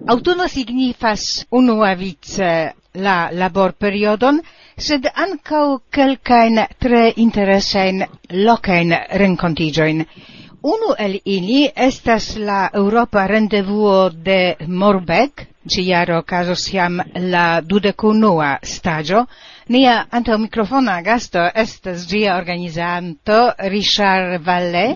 Autuno signifas unuavice la laborperiodon, sed ancau kelkain tre interesain locain rencontigioin. Unu el ili estas la Europa Rendevuo de Morbeg, ciaro casos jam la 21ª stagio. Nia antau mikrofona gasto estas gia organizanto Richard Valle.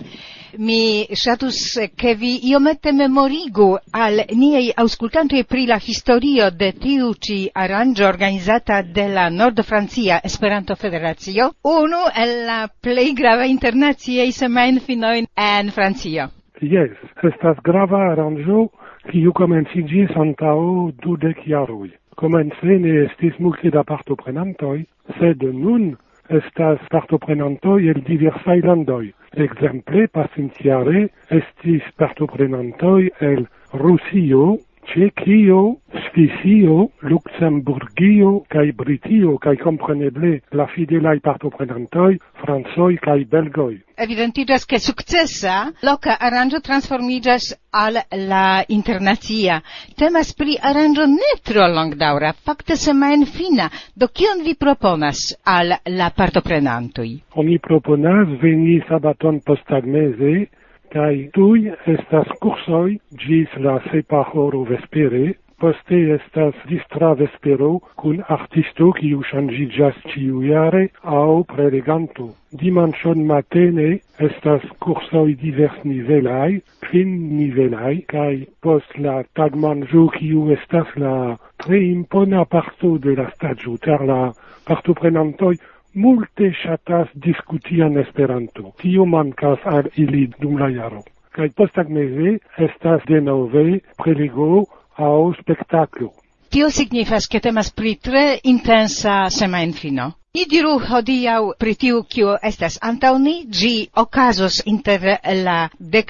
Mi ŝatus ke vi iomete memorigu al niaj aŭskultantoj pri la historio de tiu ĉi aranĝo organizata de la Nord-Francia Esperanto-Federacio, unu el la plej gravaj internaciaj semajnfinoj en Francio. Yes, estas grava aranĝo, kiu komenciĝis antaŭ 20 jaroj. Komence ne estis multe da partoprenantoj, sed nun estas partoprenantoj el diversaj landoj. Exemple, pasintjare estis partoprenantoj el Rusio, Ĉeĥio, Svisio, Luksemburgio kaj Britio, kaj kompreneble la fidelaj partoprenantoj francoj kaj belgoj. Evidentiĝas ke sukcesa loka aranĝo transformiĝas al la internacia. Temas pri aranĝo ne tro longdaŭra, fakte semajnfina. Do kion vi proponas al la partoprenantoj? Oni proponas veni sabaton posttagmeze, kaj tuj estas kursoj ĝis la 6 vespere, poste estas distra vespero kun artisto kiu ŝanĝiĝas ĉiujare aŭ preleganto. Dimanĉon matene estas kursoj diversnivelaj, kvinnivelaj, kaj post la tagmanĝo kiu estas la tre impona parto de la staĝo, ĉar la partoprenantoj multe ŝatas diskuti en Esperanto. Tio mankas al ili dum la jaro. Kaj posttagmeze estas denove prelego aŭ spektaklo. Tio signifas ke temas pri tre intensa semajnfino. Ni diru hodiaŭ pri tiu kiu estas antaŭ ni, ĝi okazos inter la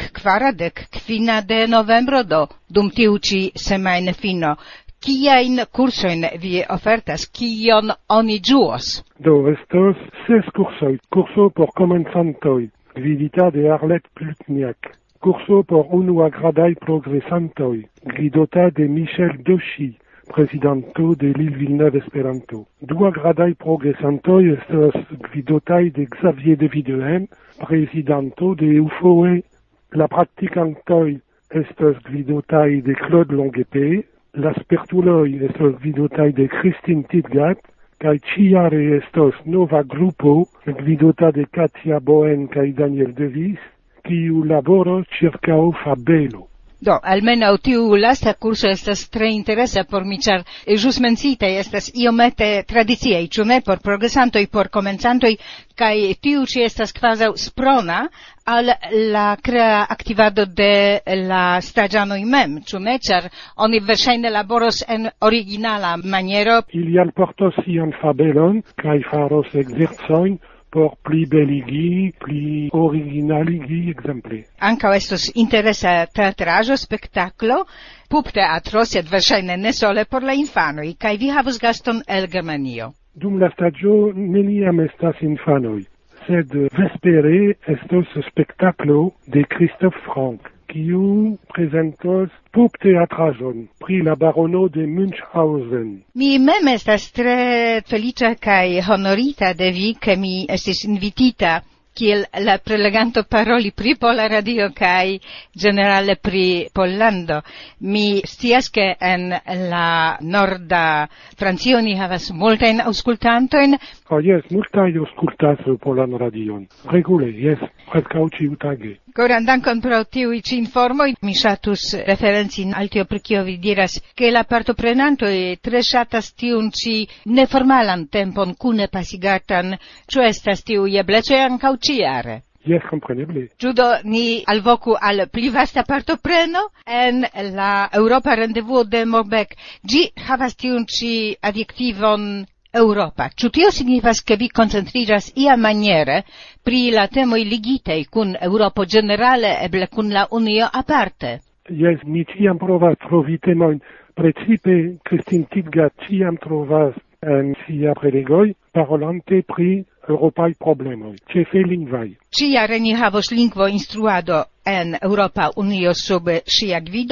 14-15 de novembro, do dum tiu ĉi semajnfino. Kiajn kursojn vi ofertas? Kion oni ĝuos? Do estos 6 kursoj. Kurso por komencantoj, gvidita de Arlette Plutniak. Kurso por unuagradaj progresantoj, gvidota de Michel Doshi, prezidanto de Lille Villeneuve Esperanto. Duagradaj progresantoj estos gvidotaj de Xavier de Videhem, prezidanto de UFOE. La praktikantoj estos gvidotaj de Claude Longuepée. La spertuloj estos gvidotaj de Christine Tidgat, kaj ĉiare estos nova grupo gvidota de Katia Bohen kaj Daniel Devis, kiu laboros ĉirkaŭ fabelo. Do, almenaŭ tiu lasta kurso estas tre interesa por mi, ĉar ĵus menciitaj estas iomete tradiciaj, ĉu ne, por progresantoj, por komencantoj, kaj tiu ĉi estas kvazaŭ sprona al la crea aktivado de la staĝanoj mem, ĉu ne, ĉar oni verŝajne laboros en originala maniero. Ili alportos sian fabelon kaj faros ekzercojn por pli beligi, pli originaligi ekzemple. Ankaŭ estos interesa teatraĵo, spektaklo, pupteatro, sed verŝajne ne sole por la infanoj, kaj vi havas gaston el Germanio. Dum la staĝo neniam estas infanoj, sed vespere estos spektaklo de Christophe Franck, kiu prezentos pupteatraĵon pri la barono de Münchhausen. Mi mem estas tre feliĉa kaj honorita de vi, ke mi estis invitita kiel la preleganto paroli pri Pola Radio kaj ĝenerale pri Pollando. Mi scias ke en la norda Francio ni havas multajn aŭskultantojn. Jes, multaj aŭskultas Polan Radion. Regule, jes, preskaŭ ĉiutage. Koran dankon pro tiuj ĉi informoj. Mi ŝatus referenci al tio pri kio vi diras, ke la partoprenantoj tre ŝatas tiun ĉi neformalan tempon kune pasigatan. Ĉu estas tiuj eblecoj ankaŭ ĉiare? Yes, kompreneble. Ĉu do ni alvoku al pli vasta partopreno en la Europa Rendevuo de Morbeg? Ĝi havas tiun ĉi adjektivon Europa. Ĉu tio signifas, ke vi koncentriĝas iamaniere pri la temoj ligitaj kun Eŭropo ĝenerale, eble kun la Unio aparte? Jes, mi ĉiam provas trovi temojn. Precipe Christine Tidgat ĉiam trovas en sia prelegoj parolante pri eŭropaj problemoj, ĉefe lingvaj. Ĉiare ni havos lingvoinstruado en Eŭropa Unio sub ŝia gvido.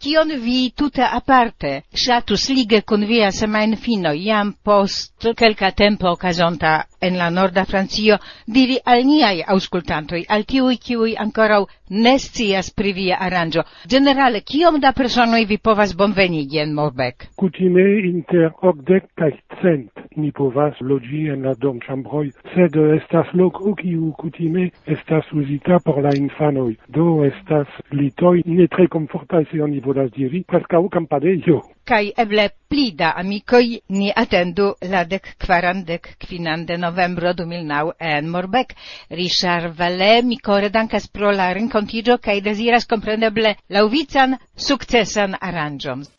Kion vi tute aparte ŝatus lige kun via semajnfino jam post kelka tempo okazonta en la norda Francio diri al niaj aŭskultantoj, al tiuj kiuj ankoraŭ ne scias pri via aranĝo. Ĝenerale, kiom da personoj vi povas bonvenigi en Morbek? Kutime inter 80 kaj 100 ni povas loĝi en la domĉambroj, sed estas loko kiu kutime estas uzita por la infanoj. Do estas litoj ne tre komfortaj, se oni volas diri, preskaŭ kampadejo. Kai eble pli da amikoj ni atendu la 14-15 de novembro 2009 en Morbek. Richard Vallet, mi kore dankas pro la renkontiĝo kaj deziras kompreneble laŭvican sukcesan aranĝon.